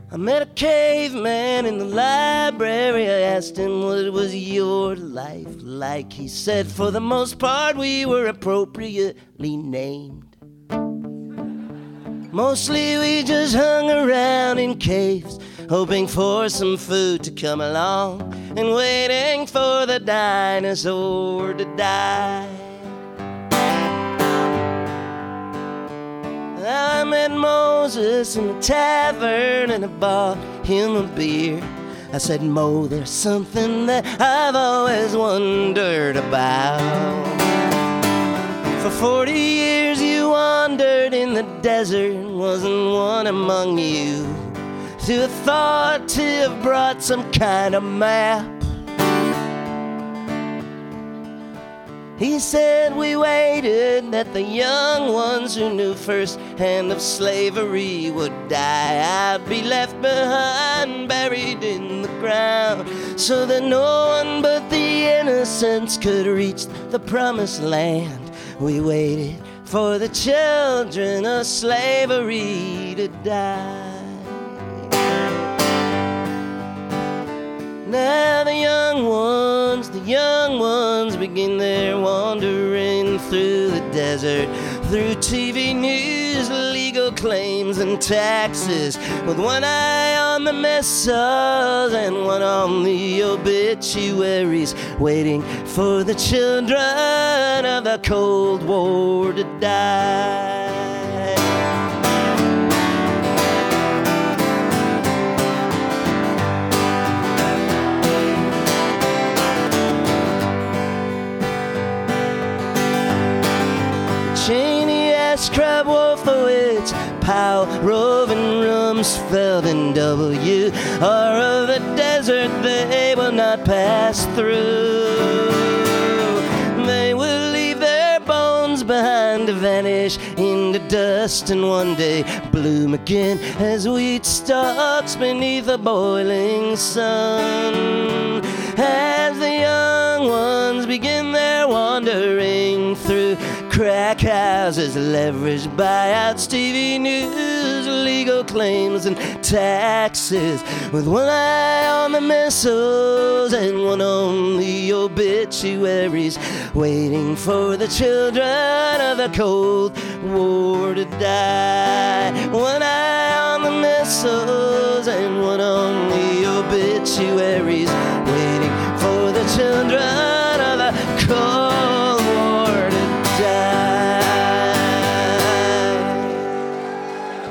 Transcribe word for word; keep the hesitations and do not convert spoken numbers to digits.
I met a caveman in the library. I asked him what was your life like. He said for the most part we were appropriately named. Mostly we just hung around in caves, hoping for some food to come along and waiting for the dinosaur to die. I met Moses in a tavern and I bought him a beer. I said, Mo, there's something that I've always wondered about. For forty years you wandered in the desert, wasn't one among you who thought to have brought some kind of map. He said we waited that the young ones who knew firsthand of slavery would die. I'd be left behind, buried in the ground, so that no one but the innocents could reach the promised land. We waited for the children of slavery to die. Now the young ones, the young ones begin their wandering through the desert, through T V news, legal claims and taxes, with one eye on the missiles and one on the obituaries, waiting for the children of the Cold War to die. Cheney asked Crab Wolfowitz, Powell, Rove, and Rumsfeld, and W are of the desert they will not pass through. They will leave their bones behind to vanish into dust and one day bloom again as wheat stalks beneath a boiling sun. As the young ones begin their wandering through crack houses, leveraged buyouts, T V news, legal claims and taxes, with one eye on the missiles and one on the obituaries, waiting for the children of the Cold War to die. One eye on the missiles and one on the obituaries,